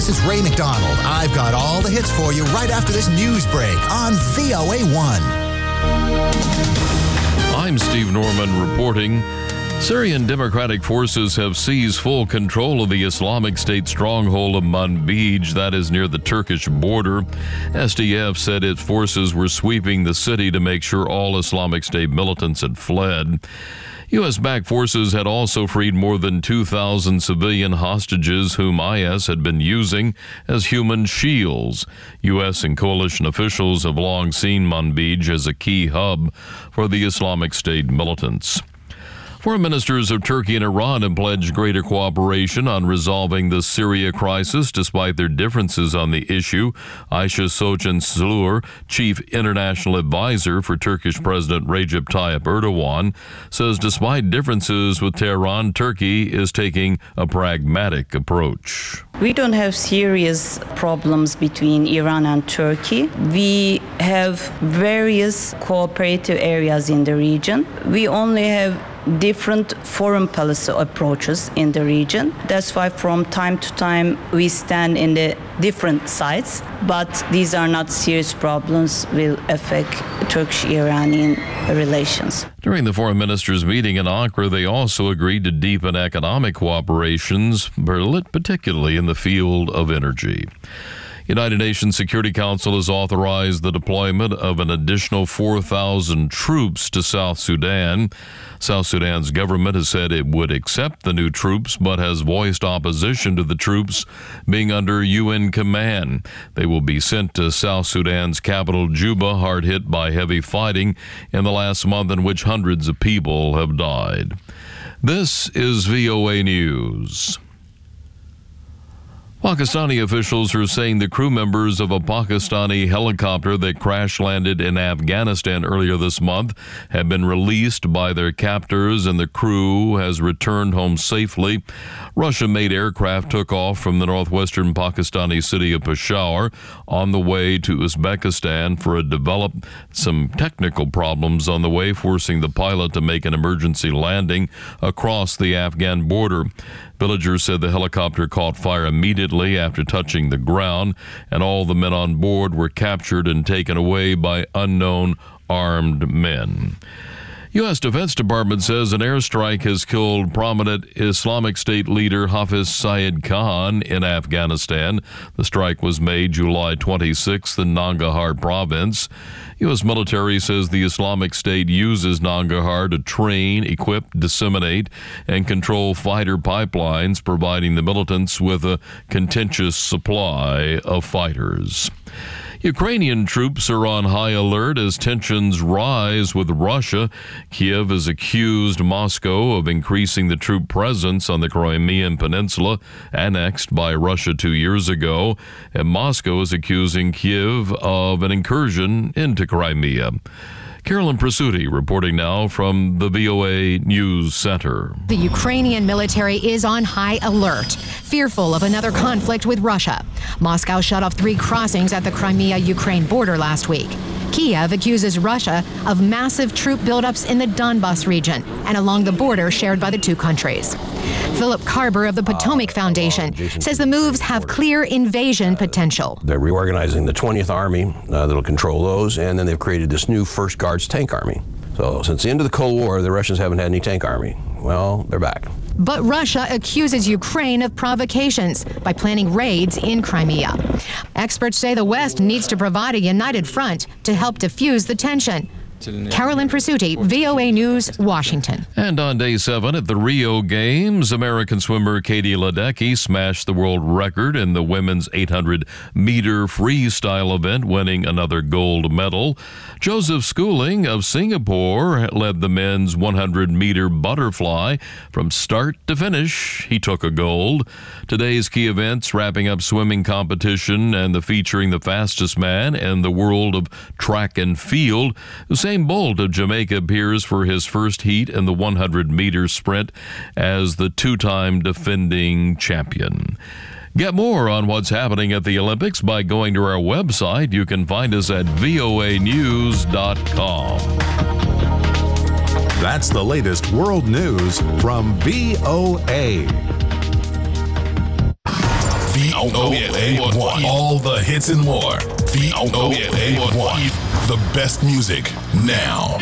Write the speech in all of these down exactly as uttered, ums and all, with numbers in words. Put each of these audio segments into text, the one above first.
this is Ray McDonald. I've got all the hits for you right after this news break on V O A one. I'm Steve Norman reporting. Syrian democratic forces have seized full control of the Islamic State stronghold of Manbij, that is near the Turkish border. S D F said its forces were sweeping the city to make sure all Islamic State militants had fled. U S-backed forces had also freed more than two thousand civilian hostages whom I S had been using as human shields. U S and coalition officials have long seen Manbij as a key hub for the Islamic State militants. Foreign ministers of Turkey and Iran have pledged greater cooperation on resolving the Syria crisis despite their differences on the issue. Ayşe Soçan Sülür, chief international advisor for Turkish President Recep Tayyip Erdogan, says despite differences with Tehran, Turkey is taking a pragmatic approach. We don't have serious problems between Iran and Turkey. We have various cooperative areas in the region. We only have different foreign policy approaches in the region. That's why from time to time we stand in the different sides, but these are not serious problems will affect Turkish-Iranian relations. During the foreign ministers' meeting in Ankara, they also agreed to deepen economic cooperations, particularly in the field of energy. United Nations Security Council has authorized the deployment of an additional four thousand troops to South Sudan. South Sudan's government has said it would accept the new troops, but has voiced opposition to the troops being under U N command. They will be sent to South Sudan's capital, Juba, hard hit by heavy fighting in the last month in which hundreds of people have died. This is V O A News. Pakistani officials are saying the crew members of a Pakistani helicopter that crash-landed in Afghanistan earlier this month have been released by their captors and the crew has returned home safely. Russian-made aircraft took off from the northwestern Pakistani city of Peshawar on the way to Uzbekistan for it developed some technical problems on the way, forcing the pilot to make an emergency landing across the Afghan border. Villagers said the helicopter caught fire immediately after touching the ground, and all the men on board were captured and taken away by unknown armed men. U S Defense Department says an airstrike has killed prominent Islamic State leader Hafiz Saeed Khan in Afghanistan. The strike was made July twenty-sixth in Nangarhar province. U S military says the Islamic State uses Nangarhar to train, equip, disseminate, and control fighter pipelines, providing the militants with a contentious supply of fighters. Ukrainian troops are on high alert as tensions rise with Russia. Kiev has accused Moscow of increasing the troop presence on the Crimean Peninsula, annexed by Russia two years ago, and Moscow is accusing Kiev of an incursion into Crimea. Carolyn Prasuti reporting now from the V O A News Center. The Ukrainian military is on high alert, fearful of another conflict with Russia. Moscow shut off three crossings at the Crimea-Ukraine border last week. Kiev accuses Russia of massive troop buildups in the Donbas region and along the border shared by the two countries. Philip Carver of the Potomac uh, Foundation well, says the moves have clear invasion uh, potential. They're reorganizing the twentieth Army uh, that'll control those, and then they've created this new First Guards Tank Army. So since the end of the Cold War, the Russians haven't had any tank army. Well, they're back. But Russia accuses Ukraine of provocations by planning raids in Crimea. Experts say the West needs to provide a united front to help defuse the tension. Carolyn Prasuti, V O A News, Washington. And on day seven at the Rio Games, American swimmer Katie Ledecky smashed the world record in the women's eight hundred meter freestyle event, winning another gold medal. Joseph Schooling of Singapore led the men's one hundred meter butterfly. From start to finish, he took a gold. Today's key events wrapping up swimming competition and the featuring the fastest man in the world of track and field. Usain Bolt of Jamaica appears for his first heat in the one hundred meter sprint as the two-time defending champion. Get more on what's happening at the Olympics by going to our website. You can find us at V O A news dot com. That's the latest world news from V O A. V O A one. All the hits and more. V O A one. The best music now.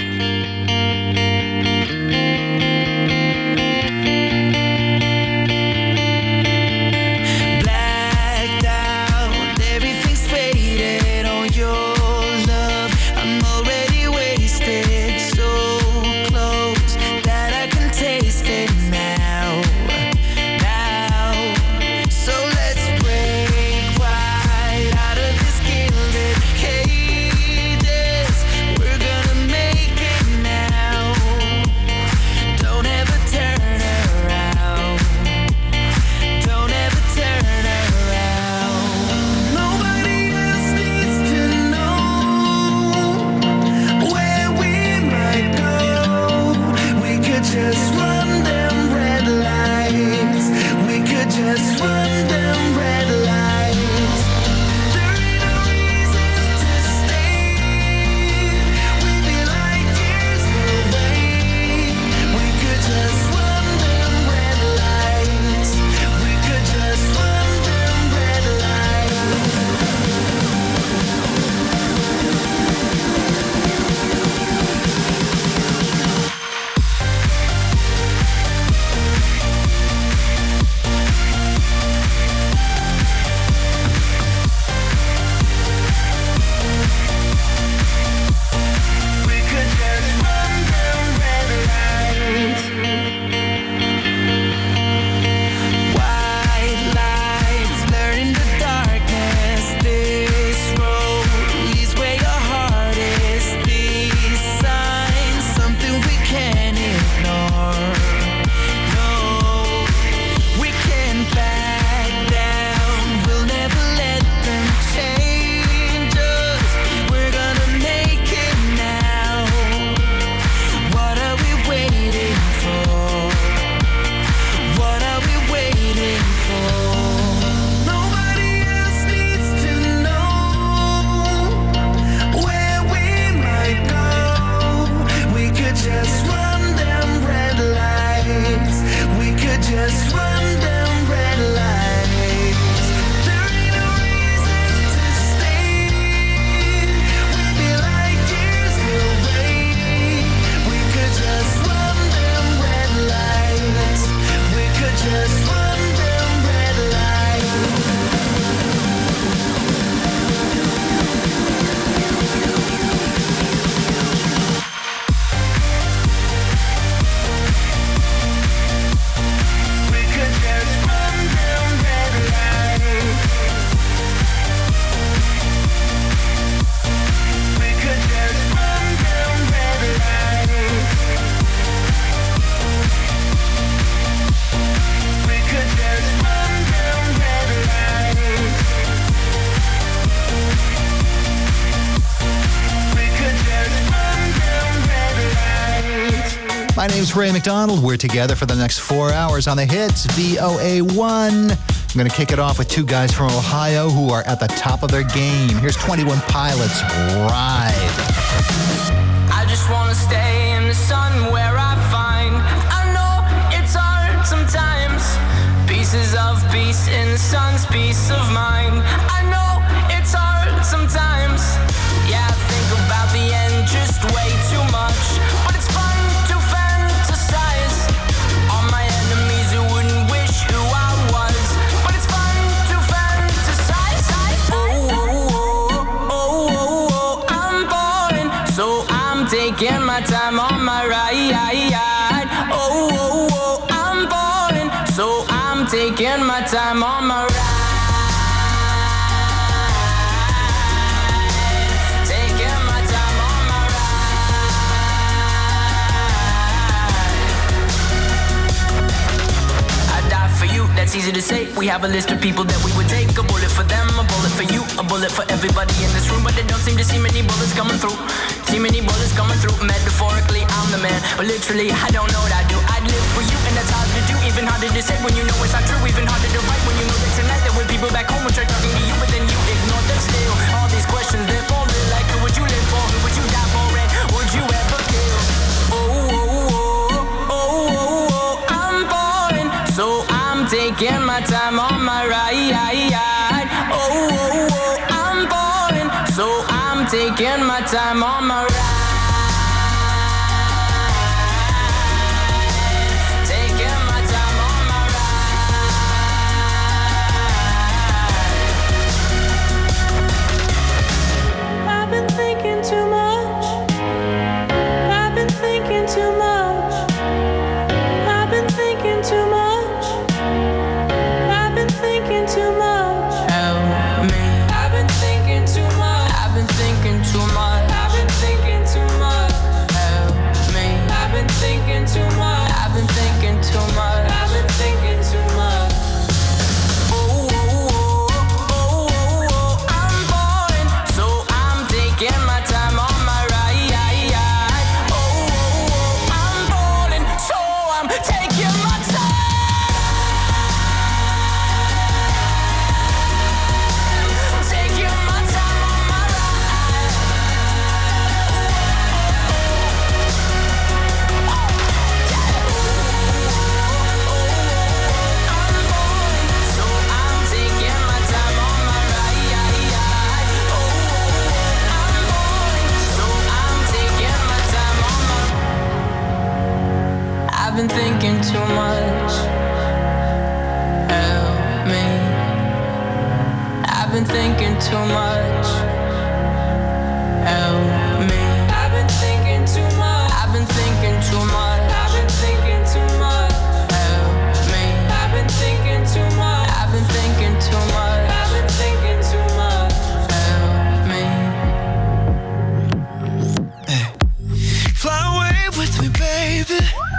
My name's Ray McDonald. We're together for the next four hours on the hits, V O A one. I'm going to kick it off with two guys from Ohio who are at the top of their game. Here's twenty-one Pilots, Ride. I just want to stay in the sun where I find. I know it's hard sometimes. Pieces of peace in the sun's peace of mind. I know it's hard sometimes. Yeah, I think about the end just way too much. But it's fun to fantasize. All my enemies who wouldn't wish who I was. But it's fun to fantasize. Oh, oh, oh, oh, oh, oh, I'm boring. So I'm taking my time on my ride. Oh, oh, oh, I'm boring. So I'm taking my time on my ride. That's easy to say. We have a list of people that we would take. A bullet for them, a bullet for you, a bullet for everybody in this room. But they don't seem to see many bullets coming through. See many bullets coming through. Metaphorically, I'm the man, but literally, I don't know what I do. I'd live for you, and that's hard to do. Even harder to say when you know it's not true. Even harder to write when you know that tonight there were people back home who tried talking to you, but then you ignore them still. All these questions, they're falling like, who would you live for? Who would you die for? And would you ever kill? Oh, oh, oh, oh, oh, oh, I'm boring, so I'm taking my time on my ride. Oh, oh, oh, I'm falling, so I'm taking my time on my ride. Taking my time on my ride. I've been thinking too much. I've been thinking too much. I've been thinking too much. I've been thinking too much. Help me. I've been thinking too much. I've been thinking too much. I've been thinking too much. Help me. I've been thinking too much. I've been thinking too much. I've been thinking too much. Oh, oh, oh, oh, oh, oh, I'm falling, so I'm taking my time on my ride. Oh, oh, oh, I'm falling, so I'm taking my time. Taking my time on my ride. I'm falling, so I'm taking my time on my ride. Oh, I'm falling, so I'm taking my time on my. I've been thinking too much. Help me. I've been thinking too much. Help me. I've been thinking too much. I've been thinking too much. I've been thinking too much. Help me. I've been thinking too much. I've been thinking too much. I've been thinking too much. Help me. Fly away with me, baby.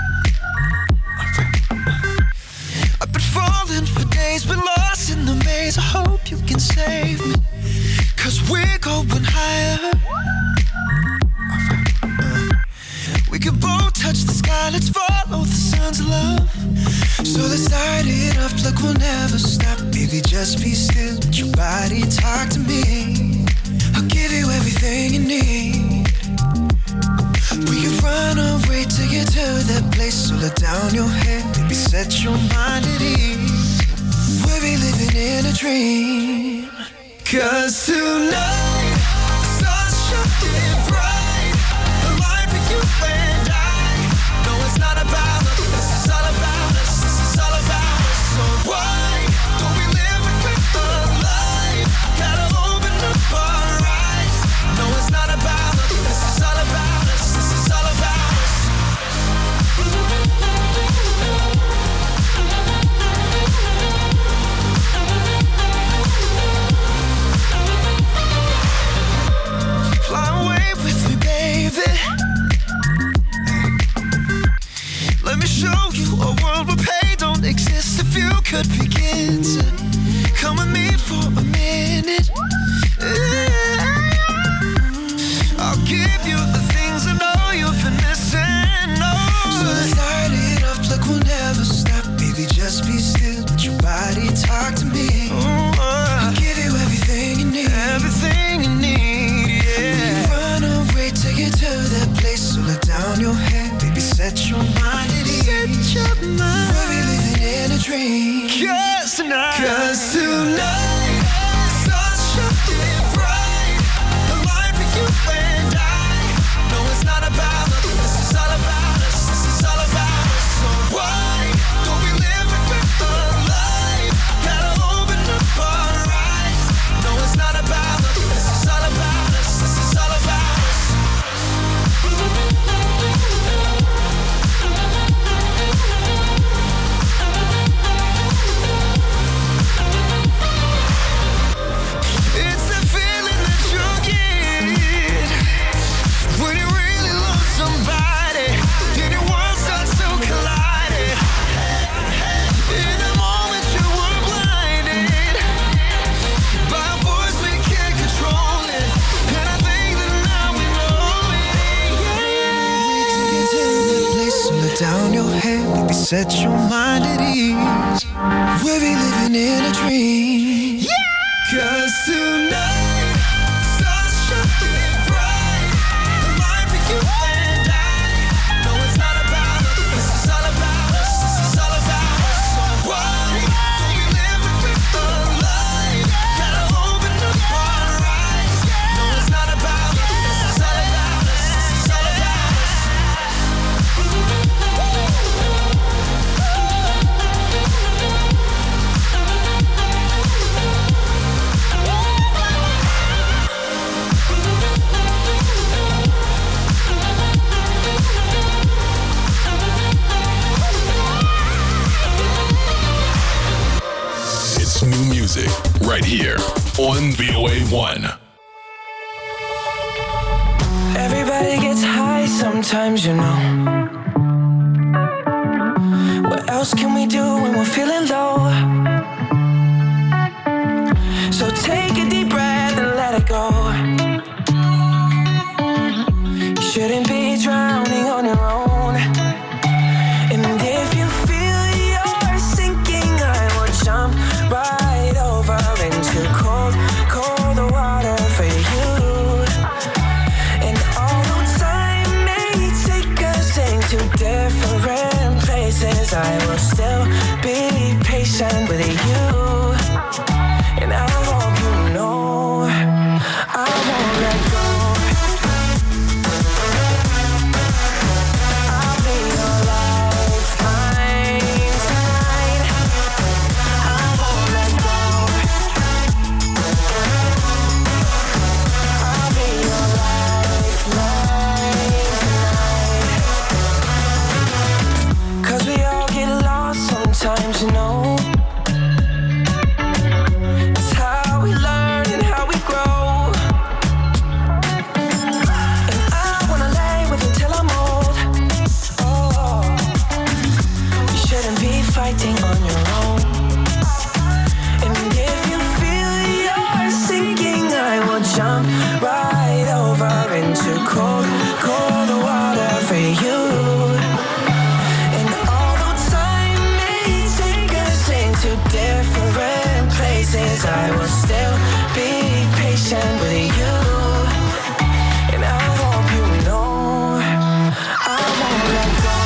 I've been falling for days, been lost in the maze. I hope you can save me, cause we're going higher. We can both touch the sky, let's follow the sun's love. So let's start it up like we'll never stop. Baby, just be still, let your body talk to me. I'll give you everything you need. We can run away to get to that place. So let down your head, baby, set your mind at ease. We'll be living in a dream. Cause tonight, the sun's shining bright. The light for you and I. No, it's not about us, this is all about us. This is all about us. So why don't we live a quick life? Gotta open up our eyes. No, it's not about us, this is all about us. This is all about us. Fly away with me, baby. Let me show you a world where pain don't exist. If you could begin to come with me for a minute, I'll give you the things I know you've been missing. Oh. So let's start it up like we'll never stop. Baby, just be still, let your body talk to me. Oh, I'll give you everything you need. Everything you need, yeah. We run away to get to that place. So let down your head, baby, set your mind at ease. Set your mind. We'll be living in a dream. Cause tonight, Cause tonight, the sun's shining bright. The light for you and I. No, it's not about us, this is all about us. This is all about us. So why don't we live a quick life? Gotta open up our eyes. No, it's not about us, this is all about us. This is all about us. It's the feeling that you get when you really love somebody and your world starts to collide. In the moment you were blinded by a voice we can't control it, and I think that now we know it. Wait till you get to that place, so let down your head, baby, set your mind at ease. We'll be living in a dream. Yeah! Cause tonight, the sun's shining bright. The light for you and I. No, it's not about us, this is all about us. This is all about us. So why don't we live new music right here on V O A one. Everybody gets high sometimes, you know. What else can we do when we're feeling low? So take a deep breath and let it go. You shouldn't be drowning on your own. And if you feel you're sinking, I will jump right over into cold, cold water for you. And although time may take us into different places, I will still be patient with you. And I hope you know I won't let go. I'll be your lifeline tonight. I won't let go. I'll be your lifeline tonight. 'Cause we all get lost sometimes, you know. Fighting on your own. And if you feel you're sinking, I will jump right over into cold, cold water for you. And although time may take us into different places, I will still be patient with you. And I hope you know I won't let go.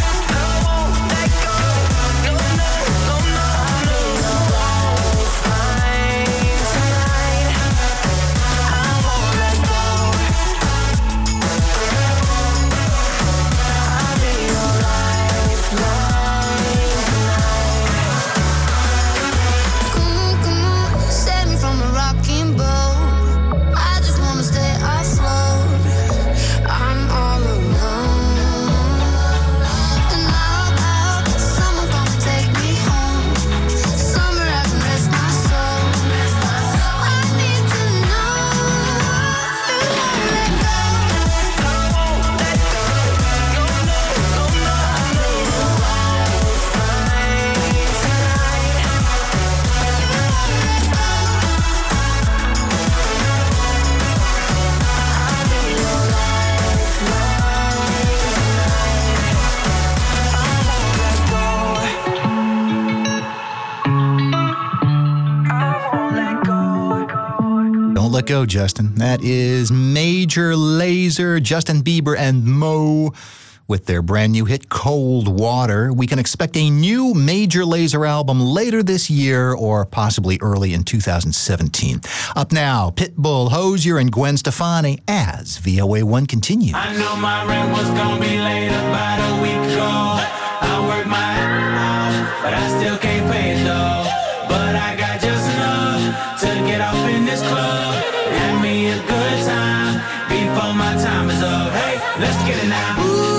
Let go, Justin. That is Major Lazer, Justin Bieber, and Mo with their brand new hit, Cold Water. We can expect a new Major Lazer album later this year or possibly early in two thousand seventeen. Up now, Pitbull, Hozier, and Gwen Stefani as V O A one continues. I know my rent was gonna be late about a week ago. I worked my ass off, but I still can't pay it though. But I got just enough to get off in this club. Have me a good time before my time is up. Hey, let's get it now.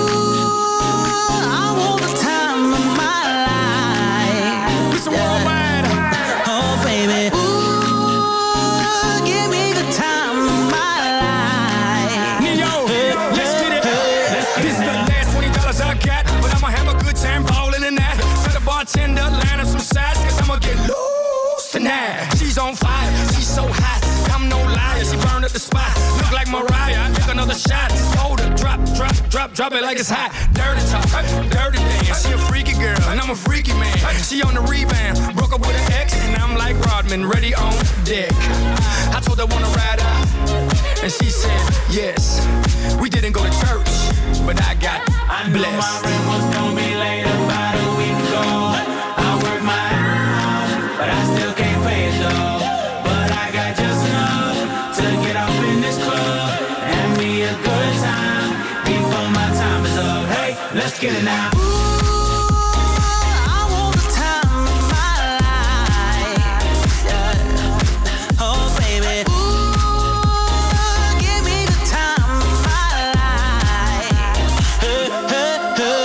Bartender, line up some sides, cause I'ma get loose tonight. She's on fire, she's so hot, I'm no liar, she burned up the spot. Look like Mariah, I took another shot. Hold her, drop, drop, drop, drop it like it's hot. Dirty talk, dirty dance, she a freaky girl, and I'm a freaky man. She on the rebound, broke up with an ex, and I'm like Rodman, ready on deck. I told her wanna ride out, and she said yes. We didn't go to church, but I got I knew blessed. my rent was gonna be late about a week ago. I worked my ass off, but I still can't pay it though. But I got just enough to get off in this club. Have me a good time before my time is up. Hey, let's get it now.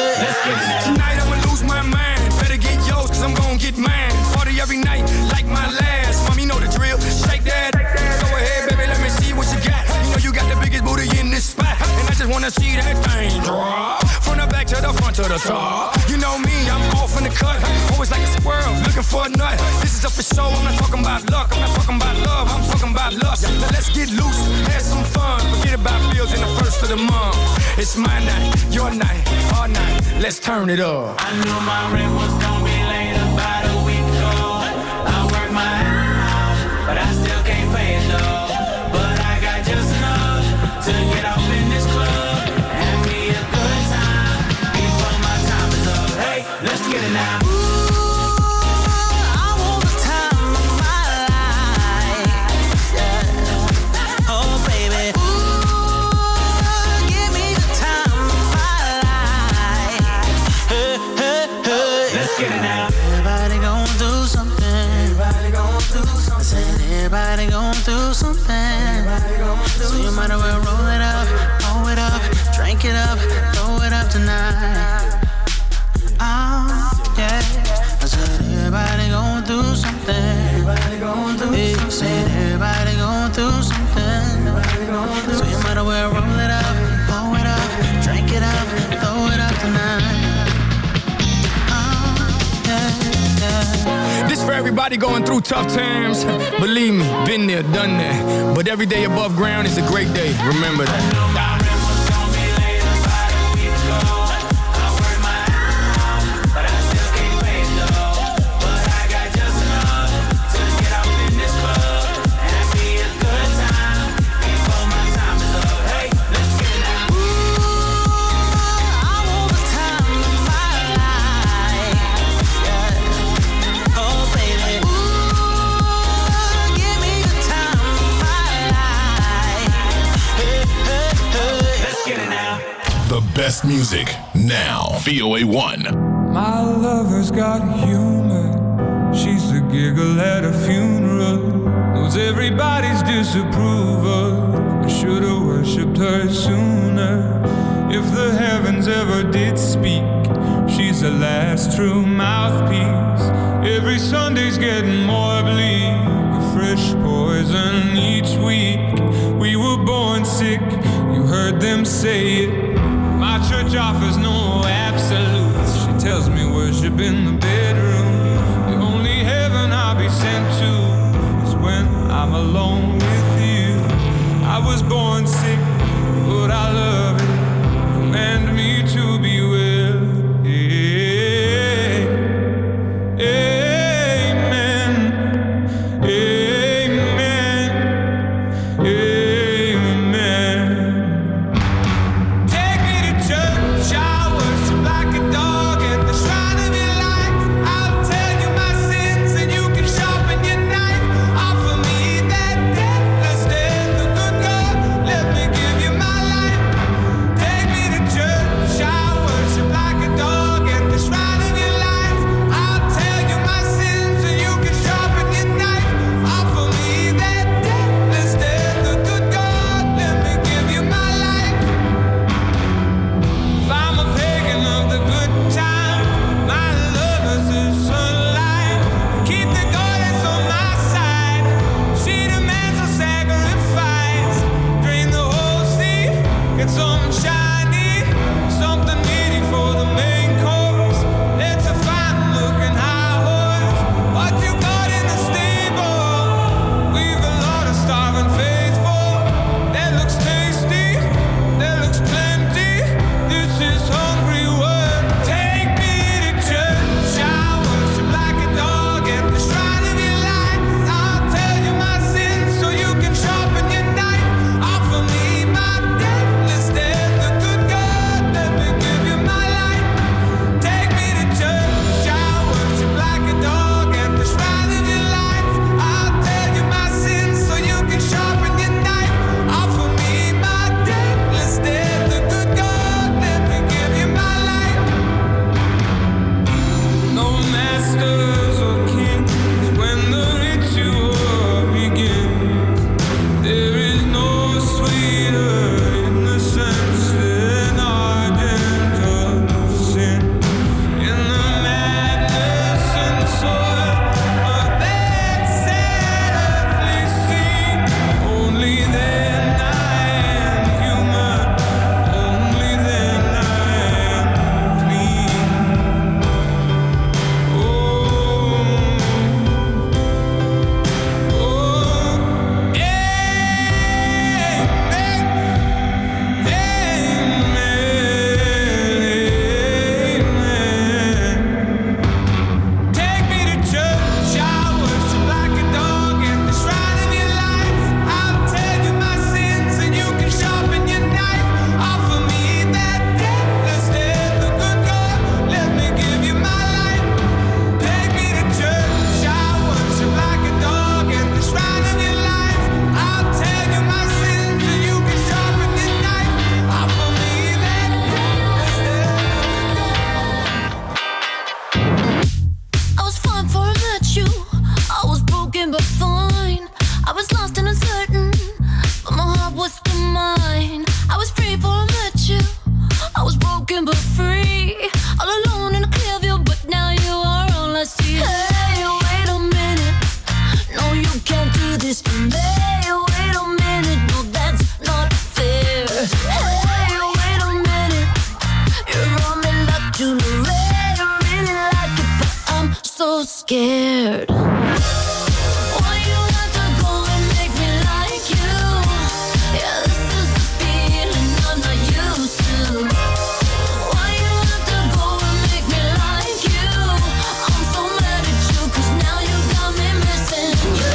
Tonight I'ma lose my mind. Better get yours, cause I'm gon' get mine. Party every night, like my wanna see that thing drop. From the back to the front to the top. You know me, I'm off in the cut. Always like a squirrel, looking for a nut. This is up for show, I'm not talking about luck. I'm not talking about love, I'm talking about lust. Now let's get loose, have some fun. Forget about bills in the first of the month. It's my night, your night, our night. Let's turn it up. I knew my rent was gonna be late about a week ago. I worked my ass off, but I still can't pay it though. But I got just enough to get off in this club. Have me a good time before my time is up. Hey, let's get it now. Everybody gon' do something. So you might as well roll it up, roll it up, drink it up, throw it up tonight. Oh, yeah. I said everybody gon' do something. Everybody gon' do yeah, something. Said everybody gon' do something. So you might as well roll it up, roll it up, drink it up, throw it up tonight. This for everybody going through tough times. Believe me, been there, done that. But every day above ground is a great day. Remember that. Best music now. V O A one. My lover's got humor. She's the giggle at a funeral. Knows everybody's disapproval. I should've worshipped her sooner. If the heavens ever did speak, she's the last true mouthpiece. Every Sunday's getting more bleak. A fresh poison each week. We were born sick. You heard them say it. My church offers no absolutes. She tells me worship in the bedroom. The only heaven I'll be sent to is when I'm alone with you. I was born sick, but I love it. Command me to be well. Amen. Amen. Amen. Let me get I was lost and uncertain, but my heart was still mine. I was free before I met you. I was broken but free, all alone in a clear view, but now you are all I see. Hey, wait a minute, no, you can't do this to me. Wait a minute, no, that's not fair. Hey, wait a minute, you're on me like Julie Ray. I really like it, but I'm so scared. Why you have to go and make me like you? Yeah, this is a feeling I'm not used to. Why you have to go and make me like you? I'm so mad at you, 'cause now you got me missing you.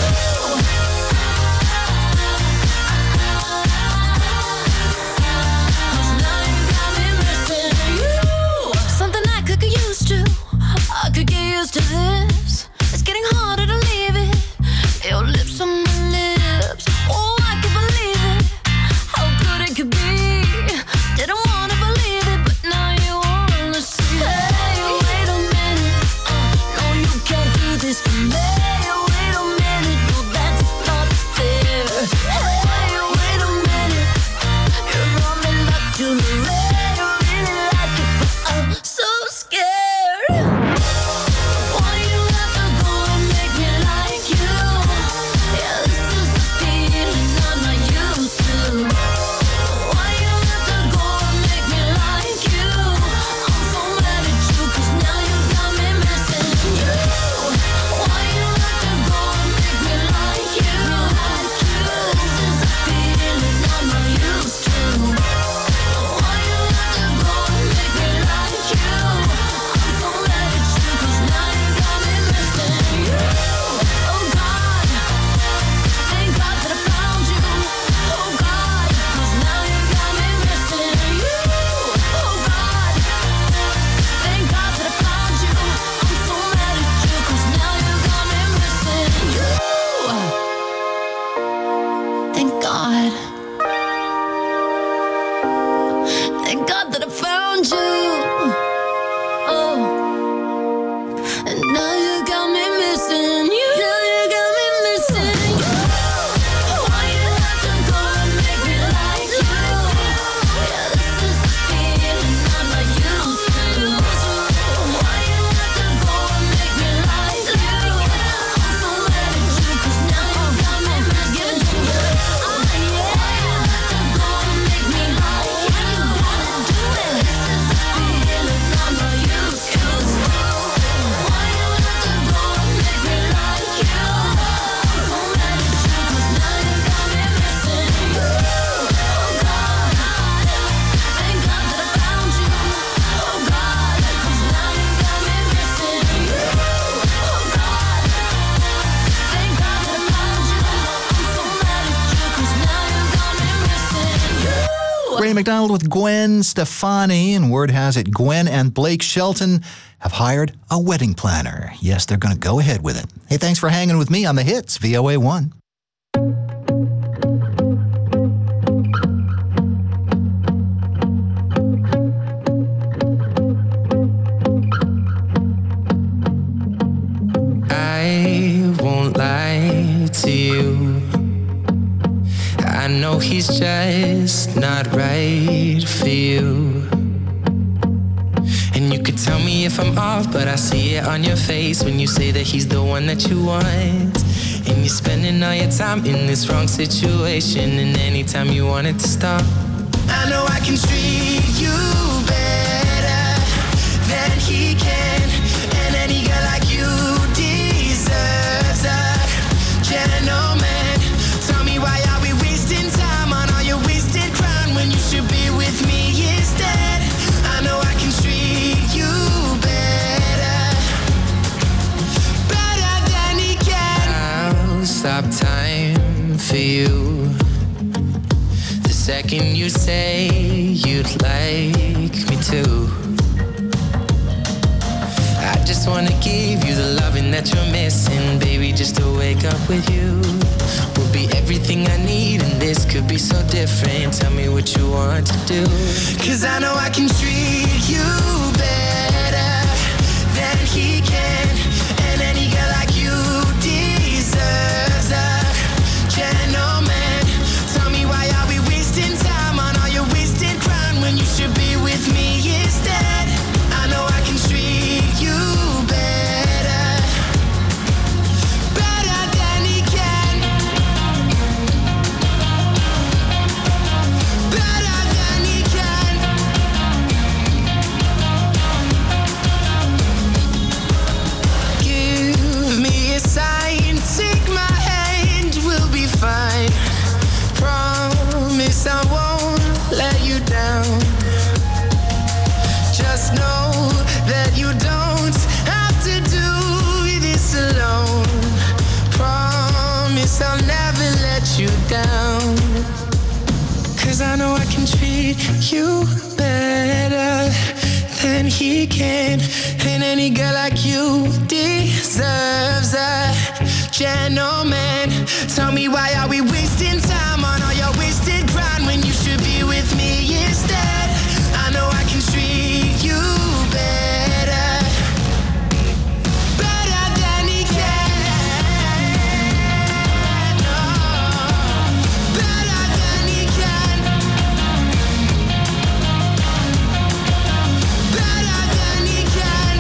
'Cause now you got me missing you. Something I could get used to. I could get used to this. It's getting harder to leave it. Your lips on my lips. Oh, I can believe it. How good it could be. Didn't wanna believe it, but now you wanna see. Hey, wait a minute. Uh, no, you can't do this to me. Wait a minute, no, that's not fair. Hey, wait a minute. You're on me like Julie Ray. I really like it, but I'm so scared. Why you have to go and make me like you? Yeah, this is a feeling I'm not used to. Why you have to go and make me like you? I'm so mad at you, 'cause now you got me missing you. Why you have to go and make me like you? This is a feeling I'm not used to. Why you have to go and make me like you? I'm so mad at you, 'cause now you got me missing you. Oh God, thank God that I found you. Oh God, 'cause now you got me missing you. Oh God, thank God that I found you. I'm so mad at you, 'cause now you got me missing you. Thank God. Thank God that I found you. Oh, and now you got me missing you. Now you got me missing you. Why you have to go and make me like you? Yeah, this is a feeling I'm not used to. Why you have to go and make me like you? I'm so mad at you, 'cause now you got me missing you. Oh yeah, why you have to go and make me like you? Gotta do it. This is a feeling I'm not used to. Why you have to go and make me like you? I'm so mad at you, 'cause now you got me missing you. Oh God, thank God that I found you. Oh God, 'cause now you got me missing you. Oh God, thank God that I found you. I'm so mad at you, 'cause now you got me missing you. Ray McDonald with Gwen Stefani, and word has it Gwen and Blake Shelton have hired a wedding planner. Yes, they're going to go ahead with it. Hey, thanks for hanging with me on the hits, V O A one. I won't lie to you. I know he's just not right for you. And you could tell me if I'm off, but I see it on your face when you say that he's the one that you want. And you're spending all your time in this wrong situation, and anytime you want it to stop, I know I can treat you better than he can, and any girl like you deserves a gentleman. Tell me, why are we wasting time on all your wasted crime when you should be with me instead? I know I can treat you better, better than he can. I'll stop time for you the second you say you'd like me to. I just wanna give you the loving that you're missing, baby. Just to wake up with you will be everything I need, and this could be so different. Tell me what you want to do, 'cause I know I can treat you better than he can, and any girl like you deserves a treat you better than he can. And any girl like you deserves a gentleman. Tell me, why are we wasting time on all your wasted grind when you should be with me instead? I know I can treat you better, better than he can. Oh, better than he can. Better than he can.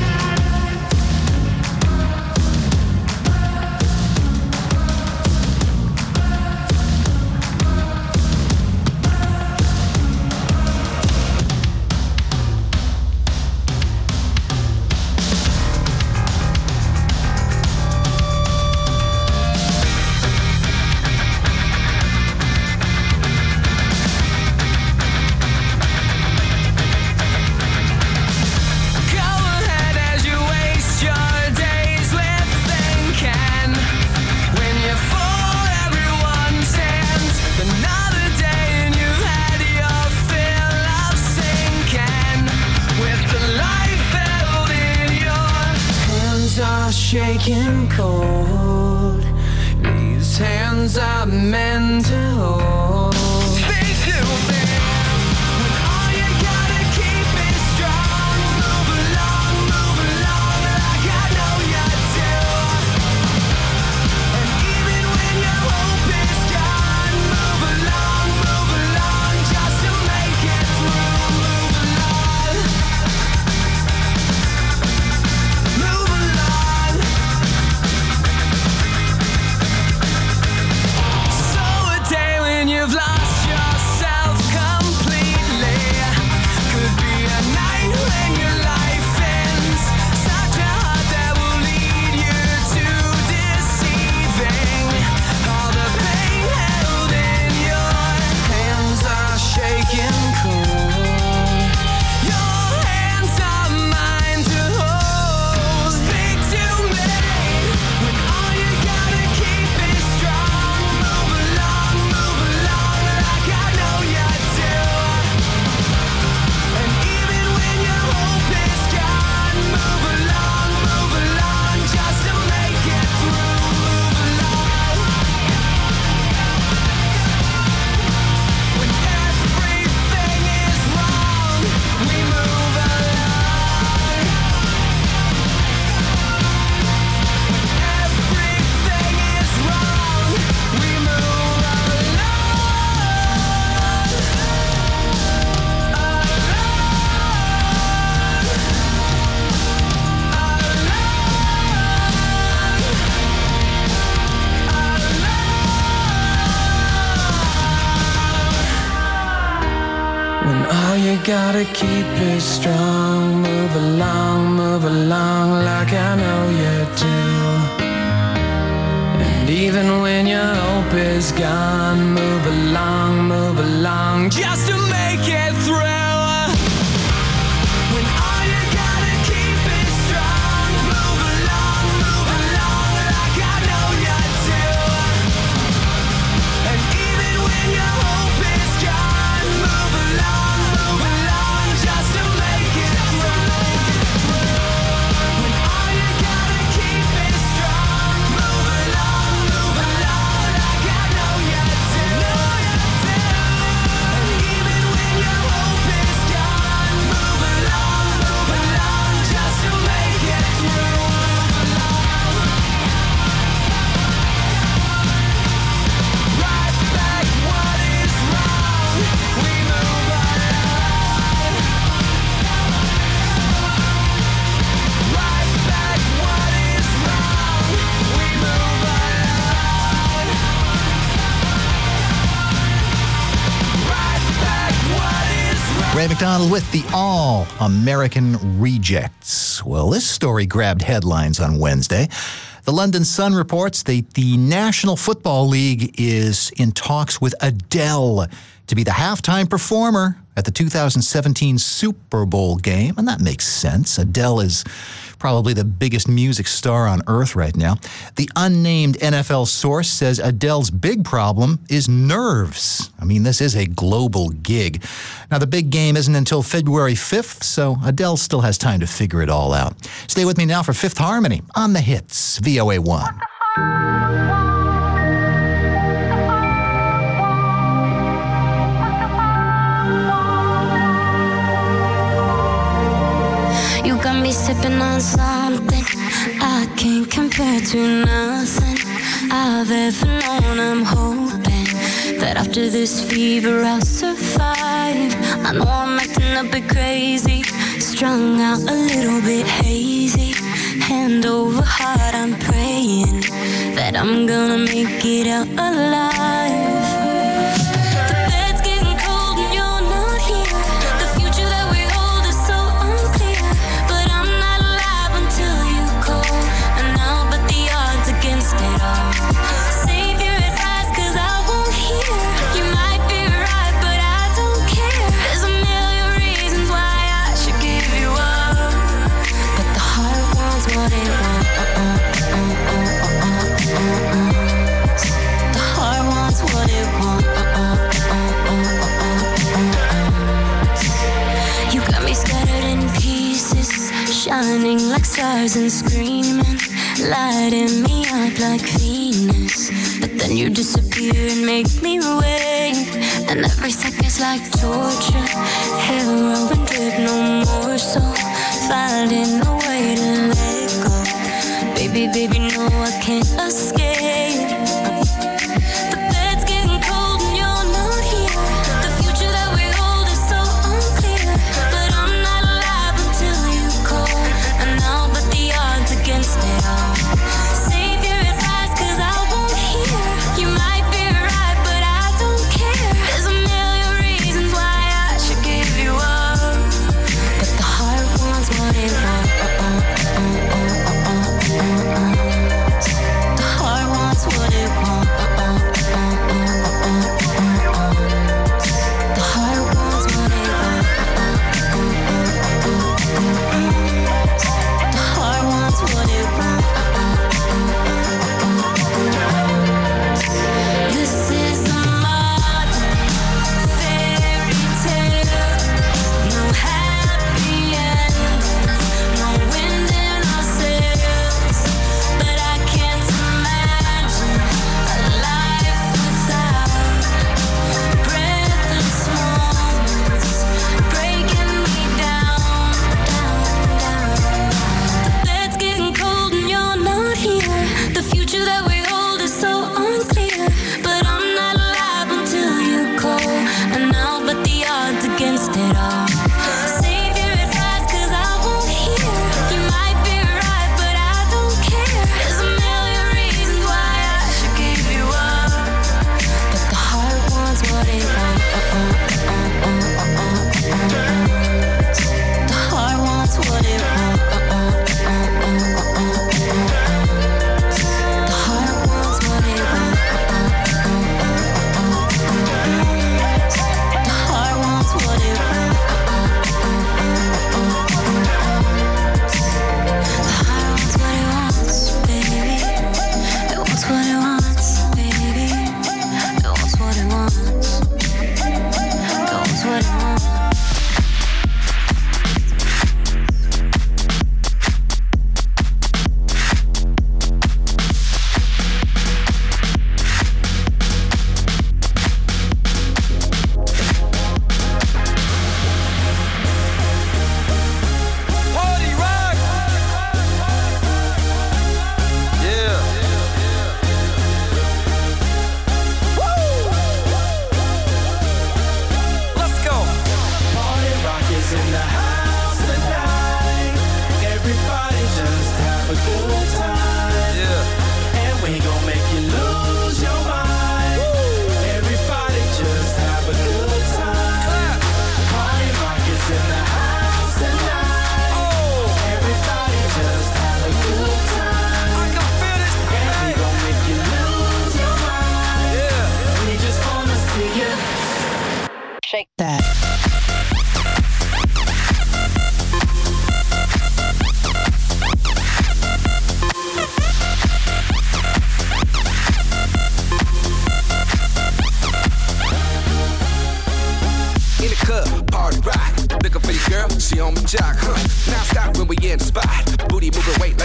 Go ahead as you waste your days with thinking. When you fall, everyone's hands. Another day and you had your fill of sinking. With the life held in your hands are shaking cold. These hands are meant to hold. Speak to me. When all you gotta keep is strong. Move along, move along like I know you do. And even when your hope is gone, move along, move along just to make it through. Move along. Move along. So a day when you've lost yourself completely could be a night when your life ends. Such a heart that will lead you to deceiving. All the pain held in your hands are shaking cold. Your hands are mine to hold. Speak to me. When all you gotta keep is strong. Move along, move along like I know you do. And even when your hope is gone, move along, move along just to make it through. Move along. When everything is wrong, we move along. Everything is wrong, we move When all you gotta keep is strong, move along, move along like I know you do. And even when your hope is gone, move along, move along just to make it through. When all you gotta keep is strong, move along, move along like I know you do. And even when your hope is gone, move along, move along just to make it through. When all you gotta keep is strong, move along, move along like I know you do. And even when your hope is gone, move along, move along just to make it through. Right back what is wrong, we move along. Right back what is wrong, we move along. Right back what is wrong. Ray McDonald with the All American Rejects. Well, this story grabbed headlines on Wednesday. The London Sun reports that the National Football League is in talks with Adele to be the halftime performer at the two thousand seventeen Super Bowl game, and that makes sense. Adele is probably the biggest music star on earth right now. The unnamed N F L source says Adele's big problem is nerves. I mean, this is a global gig. Now, the big game isn't until February fifth, so Adele still has time to figure it all out. Stay with me now for Fifth Harmony on the Hits, V O A one. You got me sipping on something I can't compare to nothing I've ever known. I'm hoping that after this fever I'll survive. I know I'm acting a bit crazy, strung out a little bit hazy. Hand over heart, I'm praying that I'm gonna make it out alive. Shining like stars and screaming, lighting me up like Venus. But then you disappear and make me wait, and every second's like torture. Heroin drip, no more, so finding a way to let go. Baby, baby, no, I can't escape. The bed's getting cold and you're not here. The future that we hold is so unclear, but I'm not alive until you call. And I'll bet the odds against it all. Save your advice, cause I won't hear. You might be right, but I don't care. There's a million reasons why I should give you up, but the heart wants what it wants. The heart wants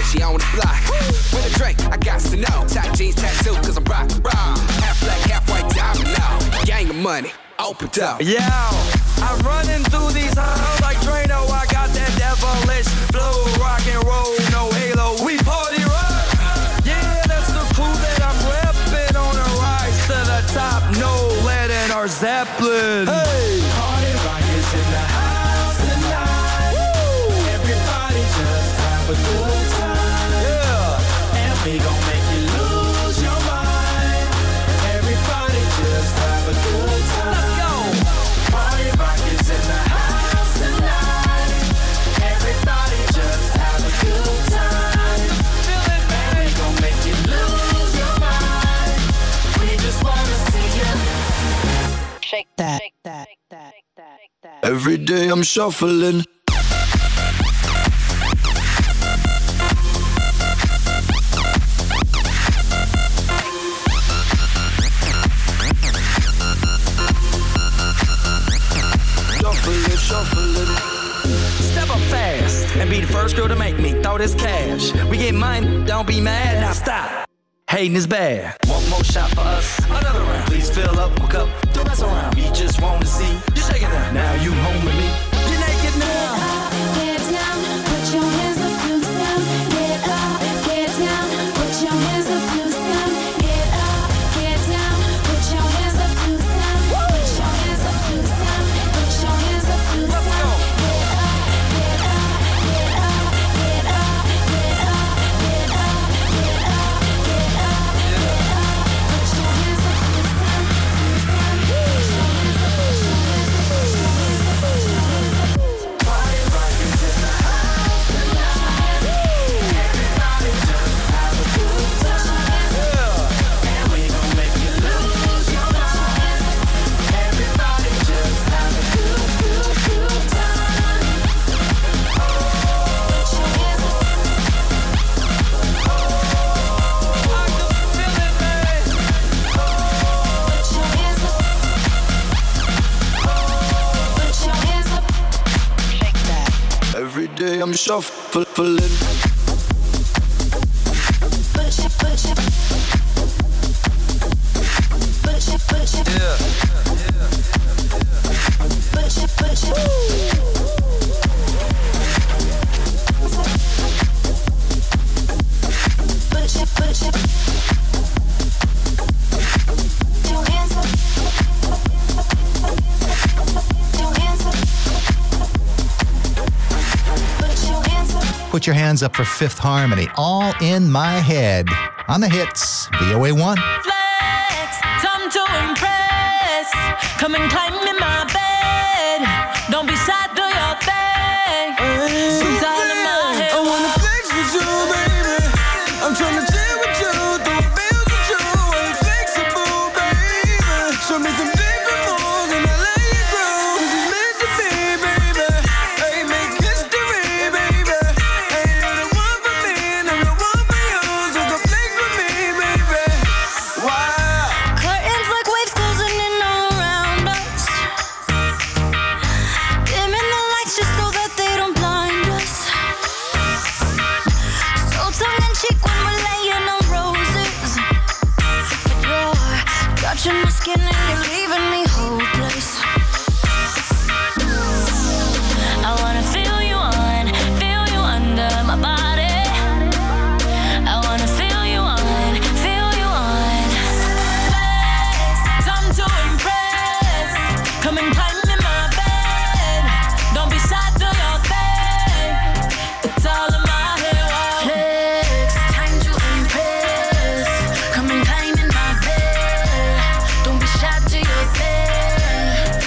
Gucci on the block. With a drink, I got to know. Tight jeans, tattoo, cause I'm rock, rock. Half black, half white, diamond now. Gang of money, open up. Yeah, I'm running through these halls like Drano. I got that devilish flow, rock and roll, no halo. We party rock. Yeah, that's the crew that I'm repping on a rise to the top. No lead in our Zeppelin. Hey, Party rock is in the house tonight. Woo! Everybody just have a good time. Yeah, and we gon' make you lose your mind. Everybody just have a good time. Let's go. Party rock is in the house tonight. Everybody just have a good time. Feel it, and we gon' make you lose your mind. We just wanna see you shake that, shake that, shake that, shake that. Every day I'm shuffling. Shuffling, shuffling. Step up fast and be the first girl to make me throw this cash. We get mine, don't be mad, now stop. Hating is bad. One more shot for us, another round. Please fill up my cup, don't mess around. We just wanna see you shaking that. Now you home with me. You're naked now. Get down, put your hands up to the sound. Get up, get down, put your hands up to the sound. Get up, get down, put your hands up to the sound. Put your hands up to the sound. Put your hands up to the sound. Get up, get up, get up, get up, get up, get up, get up, get up, get up. Put your hands up to the sound. Put your hands up, put your hands up, put your hands up, put your hands up. Party rock is in the house tonight. Everybody just have a good time. And we gon' make you lose your mind. Everybody just have a good, good, good time. Put your hands up. I can feel it, man. Put your hands up. Put your hands up. Shake that. Every day I'm shuffling. Put your, put your, put your, put your, Yeah. put your, put your. Put your, put your. Your hands up. Your hands up. Put your hands up. Put your hands up for Fifth Harmony. All in my head. On the hits, V O A one. Flex, time to impress. Come and climb in my bed. Don't be shy, do your thing. It's all in my head. I wanna flex with you, baby. I'm tryna chill with you, throw bills with you. Ain't flexible, baby. Show me some different moves and I let you groove. 'Cause it's meant to be, baby. Hey, make history, baby. Hey, you're the one for me and I'm the one for you. So come flex with me, baby. Wow. Curtains like waves closing in all around us. Dimming the lights just so that they don't blind us. So tongue in cheek when we're laying on roses. But you're touching my skin and you're leaving me hopeless. I wanna feel you on, feel you under my body. I wanna feel you on, feel you on. Flex, time to impress. Come and climb in my bed. Don't be shy, do your thing. It's all in my head. Wow. Flex, time to impress. Come and climb in my bed. Don't be shy, do your thing.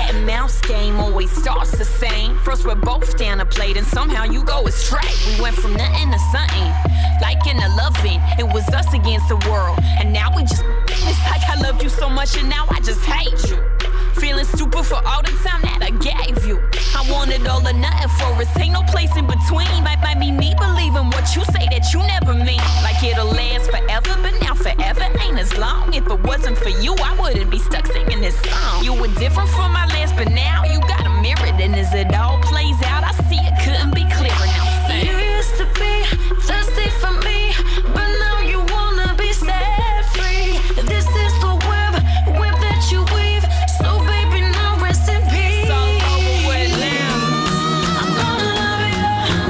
cat and mouse game always starts the same. First we're both down a plate and somehow you go astray. We went from nothing to something, like in a loving. It was us against the world, and now we just, it's like I loved you so much and now I just hate you. Feeling stupid for all the time that I gave you. I wanted all or nothing for us, ain't no place in between. Might, might be me believing what you say that you never mean. Like it'll last forever, but now forever ain't as long. If it wasn't for you, I wouldn't be stuck singing this song. You were different from my last, but now you got a mirror. And as it all plays out, I see it couldn't be clearer. Now sing. You used to be thirsty for me, but now you wanna be set free. This is the web, web that you weave. So baby, now rest in peace. So over with now. I'm gonna love you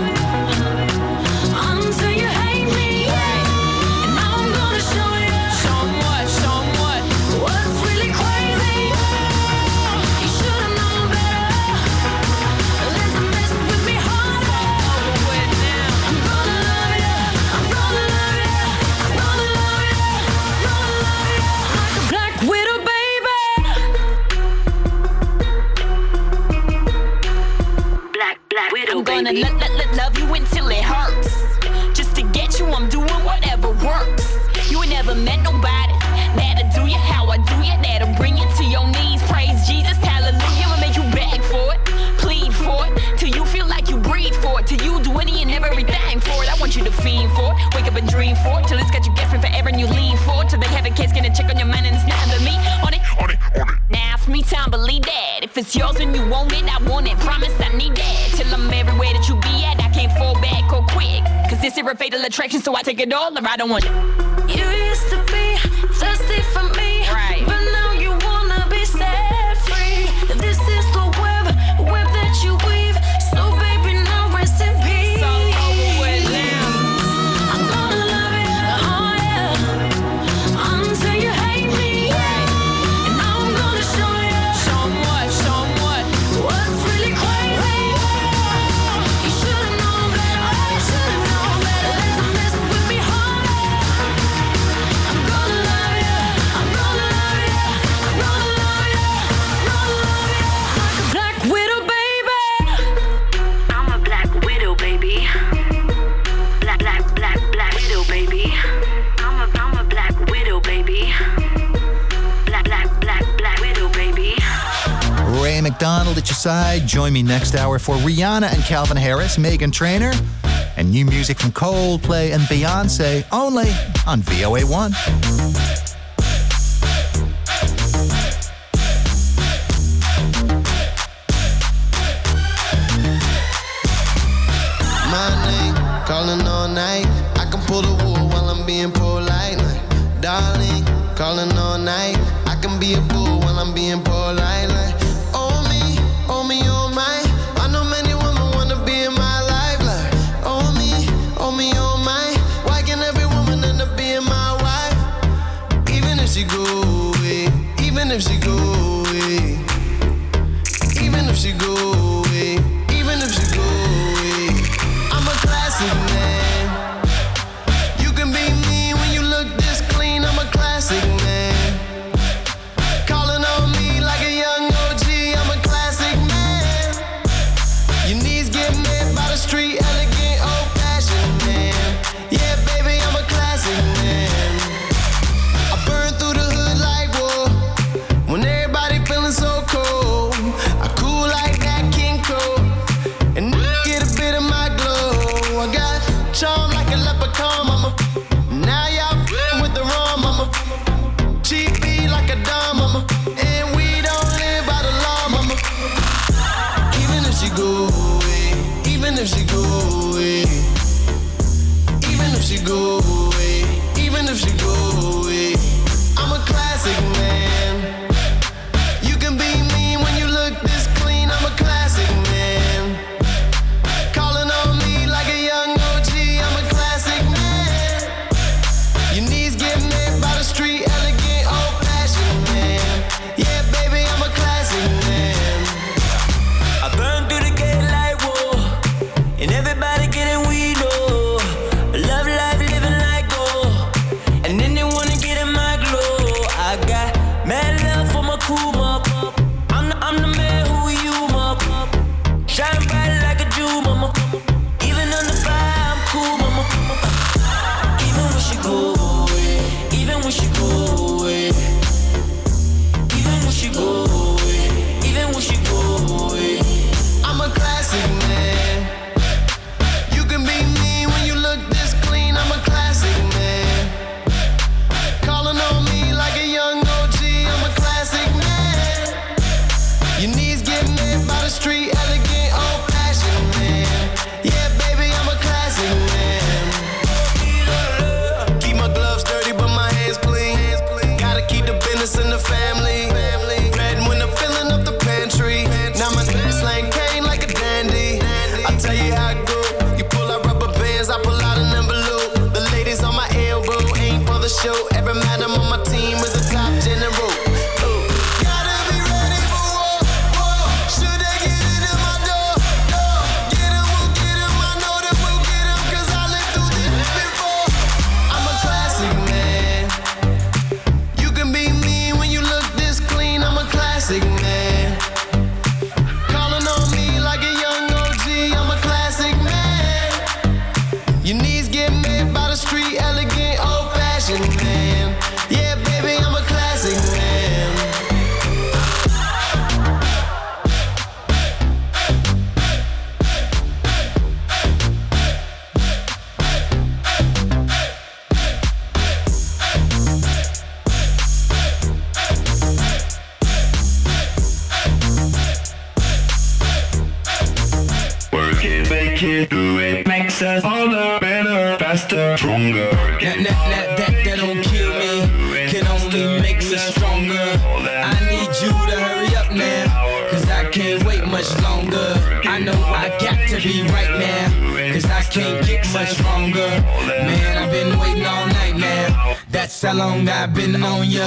until you hate me. And now I'm gonna show you. Show 'em what, show 'em what. What's really crazy? You should've known better than to mess with me harder. Over with now. I'm gonna love you. I'm gonna love you. I'm gonna love you. I'm gonna love you like a black widow, baby. Black, black widow, I'm gonna lo- lo- lo- love you until it hurts. Just to get you, I'm doing whatever works. You ain't never met nobody that'll do you how I do you, that'll bring you to your knees. Praise Jesus, hallelujah, and make you beg for it, plead for it, till you feel like you breathe for it, till you do any and everything for it. I want you to fiend for it, wake up and dream for it, till it's got you guessing forever and you lean for it, till they have a case, get a check on your mind and it's nothing but me on it, on it, on it. Now it's me time, believe that. If it's yours and you want it, I want it. Promise I need that. Till I'm everywhere that you be at, I can't fall back or quick. Cause this is a fatal attraction, so I take it all or I don't want it. You used to be thirsty for me, right, but now you wanna be set free. This is the web, web that you weave. So baby, now rest in peace. So over with now. I'm gonna love you, oh yeah, until you hate me. And now I'm gonna show you. Show 'em what, show 'em what. What's really crazy? You should've known better. You should've known better than to mess with me harder. I'm gonna love you. I'm gonna love you. I'm gonna love you. I'm gonna love you like a black widow, baby. I'm a black widow, baby. Black, black, black, black widow, baby. I'm a, I'm a black widow, baby. Black, black, black, black widow, baby. Ray McDonald at your side. Join me next hour for Rihanna and Calvin Harris, Meghan Trainor, and new music from Coldplay and Beyonce, only on V O A one. My name, calling all night. I can pull the wool while I'm being polite. Like, darling, calling all night. I can be a fool while I'm being polite. Like, oh me, oh me, oh my. I know many women wanna be in my life. Like, oh me, oh me, oh my. Why can every woman end up being my wife? Even if she go away, even if she go away, even if she go away, even if she go away. I'm a classic man. You can be mean when you look this clean. I'm a classic man. Calling on me like a young O G. I'm a classic man. Your knees get met by the street, elegant, old-fashioned man. Yeah, baby, I'm a classic man. I burn through the hood like war. When everybody feeling so cold, I cool like that King Cole. And get a bit of my glow. I got charm like a leprechaun, mama. Now y'all f***ing with the rum, mama. Cheap beat like a dime, mama. And we don't live by the law, mama. Even if she go away, even if she go away, even if she go away, even if she go away, I'm a classic man. You can be mean when you look this clean. I'm a classic man. Calling on me like a young O G. I'm a classic man. Your knees get met by the street, elegant, old-fashioned man. Yeah, baby, I'm a classic man. I burn through the gate like show. Every man I'm on my team is a top general. Ooh. Gotta be ready for war, war. Should they get it in my door, door. Get 'em, we'll get 'em. I know that we'll get 'em, 'cause I lived through this before. I'm a classic man. You can be mean when you look this clean. I'm a classic man. Calling on me like a young O G. I'm a classic man. Your knees get made by the street, elegant, old-fashioned man. Yeah, baby, I'm a classic man. Work it, make it, do it. Makes us all the better, faster, stronger. That, that, that, that, that don't kill me, can only make me stronger. I need you to hurry up now, 'cause I can't wait much longer. I know I got to be right now, 'cause I can't get much stronger. Man, I've been waiting all night now. That's how long I've been on ya.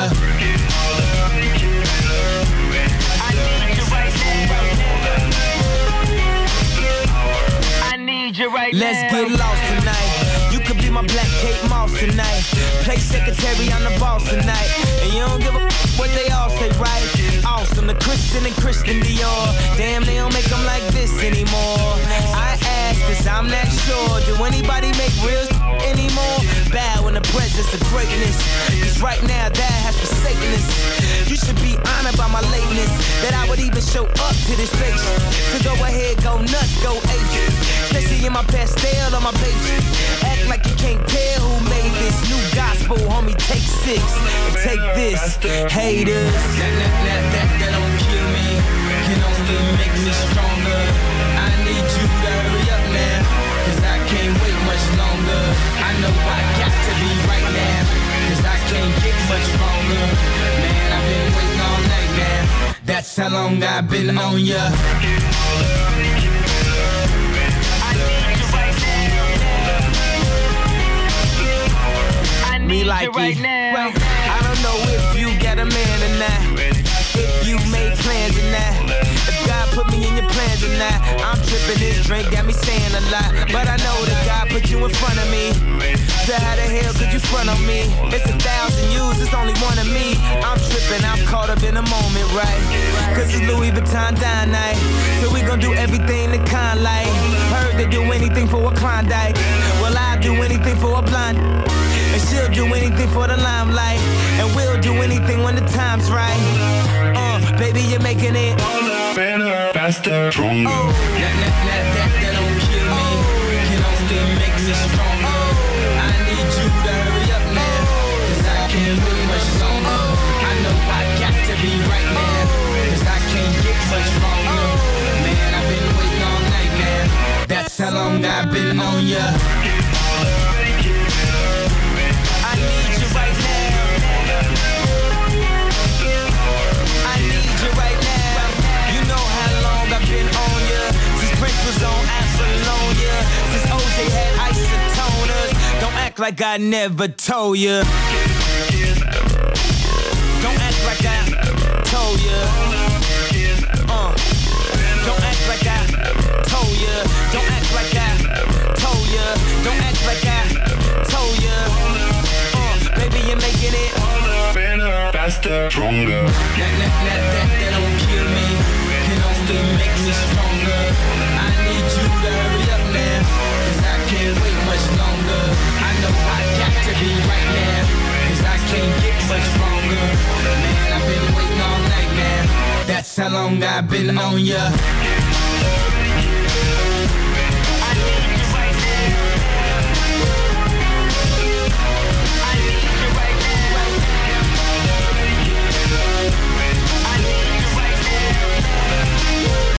Right Let's now. get lost tonight. You could be my black Kate Moss tonight. Play secretary, I'm the boss tonight. And you don't give a f- what they all say, right? Awesome, the Christian and Christian Dior. Damn, they don't make them like this anymore. I ask, 'cause I'm not sure. Do anybody make real anymore? Bow in the presence of greatness. 'Cause right now that has forsaken us. You should be honored by my lateness, that I would even show up to this place. So go ahead, go nuts, go ape. Especially in my pastel on my page. Act like you can't tell who made this new gospel, homie. Take six and take this, haters. That, that, that, that, that don't kill me, can only make me stronger. I need you to hurry up now, 'cause I can't wait much longer. I know I got to be right now, 'cause I can't get much stronger. Man, I've been waiting all night now. That's how long I've been on ya. Me like right it. now. I don't know if you got a man or not, if you made plans or not, if God put me in your plans or not. I'm tripping, this drink got me saying a lot, but I know that God put you in front of me. So how the hell could you front on me? It's a thousand yous, it's only one of me. I'm tripping, I'm caught up in the moment, right? 'Cause it's Louis Vuitton dine night, so we gon' do everything the kind like. Heard they do anything for a Klondike, well I'll do anything for a blonde. And she'll do anything for the limelight, and we'll do anything when the time's right. Uh, baby, you're making it better, faster, stronger. Oh, that, that, that, that, that don't kill me, can only make me stronger. I need you to hurry up now, 'cause I can't wait much longer. I know I got to be right now, 'cause I can't get much stronger. Man, I've been waiting all night now. That's how long I've been on ya. Was on Apollonia, since O J had isotoners. Don't act like I never told ya. Don't act like I told ya. Uh, don't act like I told ya. Don't act like I told ya. Don't act like I told ya. Uh, baby, you're making it better, faster, stronger. That, that, that, that, that don't kill me, can only make me stronger. I need you to hurry up now, 'cause I can't wait much longer. I know I got to be right now, 'cause I can't get much stronger. Man, I've been waiting all night now. That's how long I've been on ya.